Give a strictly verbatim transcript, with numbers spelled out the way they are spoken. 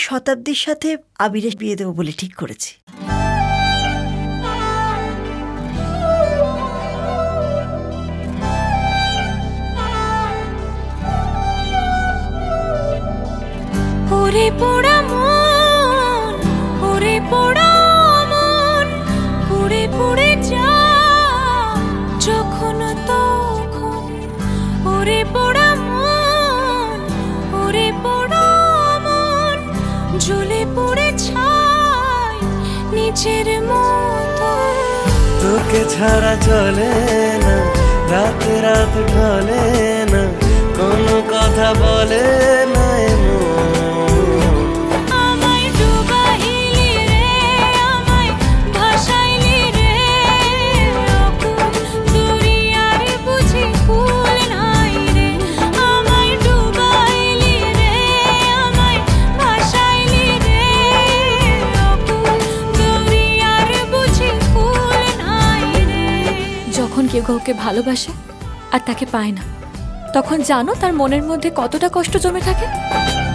শতাব্দীর সাথে আবিরের বিয়ে দেবো বলে ঠিক করেছি। ওরে পোড়া মন, ওরে পোড়া মন, পুড়ে পুড়ে যা যখন তখন। ওরে পোড়া মন, ওরে পোড়া মন, জ্বলে পড়ে ছাই নিজের মতো। তোকে ছাড়া চলে না, রাতে রাত ঢলে না, কোনো কথা বলে না। আমায় ডুবাইলি রে, আমায় ভাসাইলি রে, দরিয়ার বুঝি কুল নাই রে। আমায় ডুবাইলি রে, আমায় ভাসাইলি রে, দরিয়ার বুঝি কুল নাই রে। যখন কেউ কাউকে ভালোবাসে আর তাকে পায় না, তখন জানো তার মনের মধ্যে কতটা কষ্ট জমে থাকে।